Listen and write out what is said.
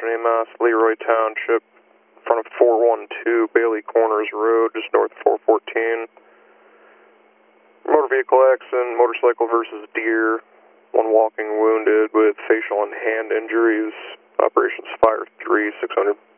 Western Mass, Leroy Township, in front of 412 Bailey Corners Road, just north of 414. Motor vehicle accident, motorcycle versus deer. One walking wounded with facial and hand injuries. Operations Fire 3, 600.